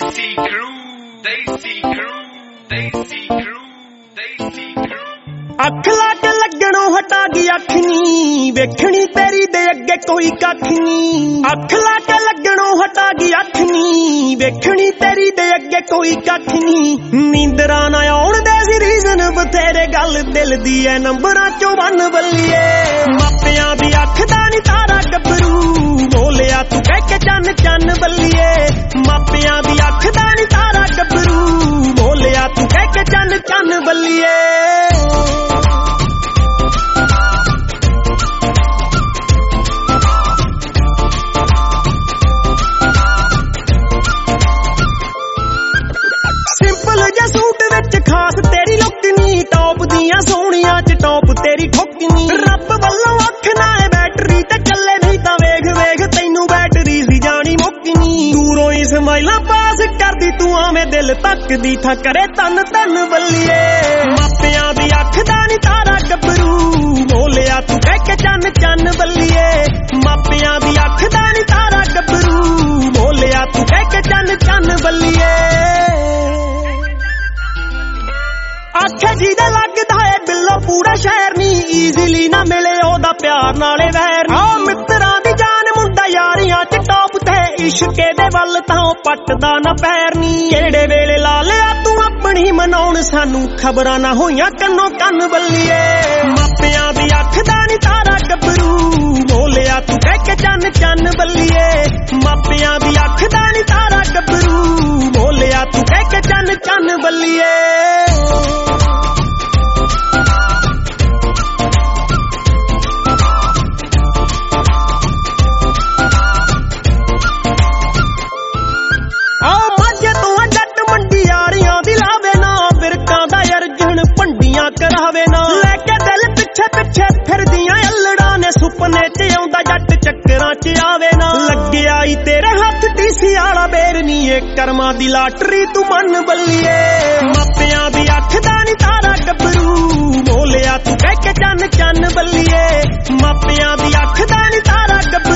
ਅੱਖ ਲਾ ਕੇ ਲੱਗਣੋਂ ਹਟਾ ਗਈ ਅੱਖ ਨੀ ਵੇਖਣੀ ਤੇਰੀ ਦੇ ਅੱਗੇ ਕੋਈ ਕੱਖ ਨੀ। ਅੱਖ ਲਾ ਕੇ ਲੱਗਣੋਂ ਹਟਾ ਗਈ ਅੱਖ ਨੀ ਵੇਖਣੀ ਤੇਰੀ ਦੇ ਅੱਗੇ ਕੋਈ ਕੱਖ ਨੀ। ਨੀਂਦਰਾਂ ਨਾ ਆਉਣ ਦੇ ਸੀ ਰੀਜ਼ਨ ਬਥੇਰੇ ਗੱਲ ਦਿਲ ਦੀ ਐ ਨੰਬਰਾਂ ਚੋਂ ਬੰਨ ਬੱਲੀਏ। ਮਾਪਿਆਂ ਦੀ ਅੱਖ ਦਾ ਨੀ ਤਾਰਾ ਗੱਭਰੂ ਬੋਲਿਆ ਤੂੰ ਕਹਿ ਕੇ ਚੰਨ ਚੰਨ ਬੱਲੀਏ। ਮਾਪਿਆਂ ਦੀ ਅੱਖ ਦਾ ਨੀ ਤਾਰਾ ਗੱਭਰੂ ਬੋਲਿਆ ਤੂੰ ਕਹਿ ਕੇ ਚੰਨ ਚੰਨ ਬੱਲੀਏ। ਸੂਟ ਵਿੱਚ ਖਾਸ ਤੇਰੀ ਲੁੱਕ ਨੀ ਟੌਪ ਦੀਆਂ ਸੋਹਣੀਆਂ ਚ ਟੌਪ ਤੇਰੀ ਠੁੱਕ ਨੀ। ਰੱਬ ਵੱਲੋਂ ਅੱਖ ਨਾਲ ਬੈਟਰੀ ਤੇ ਚੱਲੇ ਨਹੀਂ ਤਾਂ ਵੇਖ ਵੇਖ ਤੈਨੂੰ ਬੈਟਰੀ ਸੀ ਜਾਣੀ ਮੁੱਕ ਨੀ। ਦੂਰੋਂ ਹੀ ਸਮਾਈਲਾਂ ਪਾਸ ਕਰਦੀ ਤੂੰ ਆਵੇਂ ਦਿਲ ਤੱਕਦੀ ਥਾਂ ਕਰੇ ਤਨ ਤਨ ਬੱਲੀਏ। ਮਾਪਿਆਂ ਦੀ ਅੱਖ ਦਾ ਨੀ ਤਾਰਾ ਗੱਭਰੂ ਬੋਲਿਆ ਤੂੰ ਕਹਿ ਕੇ ਚੰਨ ਚੰਨ ਬੱਲੀਏ। ਮਾਪਿਆਂ ਦੀ ਅੱਖ ਦਾ ਨੀ ਤਾਰਾ ਗੱਭਰੂ ਬੋਲਿਆ ਤੂੰ ਕਹਿ ਕੇ ਚੰਨ ਚੰਨ ਬੱਲੀਏ। ਆਖੇ ਜਿਹਦੇ ਲੱਗਦਾ ਏ ਬਿੱਲੋ ਪੂਰਾ ਸ਼ਹਿਰ ਨੀ ਈਜ਼ੀਲੀ ਨਾ ਮਿਲੇ ਉਹਦਾ ਪਿਆਰ ਨਾਲੇ ਵੈਰ ਨੀ। ਆ ਮਿੱਤਰਾਂ ਦੀ ਜਾਨ ਮੁੰਡਾ ਯਾਰੀਆਂ ਚ ਟੌਪ ਤੇ ਇਸ਼ਕੇ ਦੇ ਵੱਲ ਤਾਂ ਪੱਟਦਾ ਨਾ ਪੈਰ ਨੀ। ਕਿਹੜੇ ਵੇਲੇ ਲਾ ਲਿਆ ਤੂੰ ਆਪਣੀ ਮਨਾਉਣ ਸਾਨੂੰ ਖਬਰਾਂ ਨਾ ਹੋਈਆਂ ਕੰਨੋਂ ਕੰਨ ਬੱਲੀਏ। ਮਾਪਿਆਂ ਦੀ ਅੱਖ ਦਾ ਨੀ ਤਾਰਾ ਗੱਭਰੂ ਬੋਲਿਆ ਤੂੰ ਕਹਿ ਕੇ ਚੰਨ ਚੰਨ ਬੱਲੀਏ। ਮਾਪਿਆਂ ਦੀ ਅੱਖ ਦਾ ਨੀ ਤਾਰਾ ਗੱਭਰੂ ਬੋਲਿਆ ਤੂੰ ਕਹਿ ਕੇ ਚੰਨ ਚੰਨ ਬੱਲੀਏ। ਕਰਾਵੇ ਨਾ ਲੈ ਕੇ ਦਿਲ ਪਿੱਛੇ ਪਿੱਛੇ ਫਿਰਦੀਆਂ ਅਲੜਾਂ ਨੇ ਸੁਪਨੇ ਚ ਆਉਂਦਾ ਜੱਟ ਚੱਕਰਾਂ ਚ ਆਵੇ ਨਾ। ਲੱਗਿਆ ਈ ਤੇਰੇ ਹੱਥ ਟੀਸੀ ਵਾਲਾ ਬੇਰ ਨੀ ਏ ਕਰਮਾਂ ਦੀ ਲਾਟਰੀ ਤੂੰ ਮੰਨ ਬੱਲੀਏ। ਮਾਪਿਆਂ ਦੀ ਅੱਖ ਦਾ ਨੀ ਤਾਰਾ ਗੱਭਰੂ ਬੋਲਿਆ ਤੂੰ ਕਹਿ ਕੇ ਚੰਨ ਚੰਨ ਬੱਲੀਏ। ਮਾਪਿਆਂ ਦੀ ਅੱਖ ਦਾ ਨੀ ਤਾਰਾ ਗੱਭਰੂ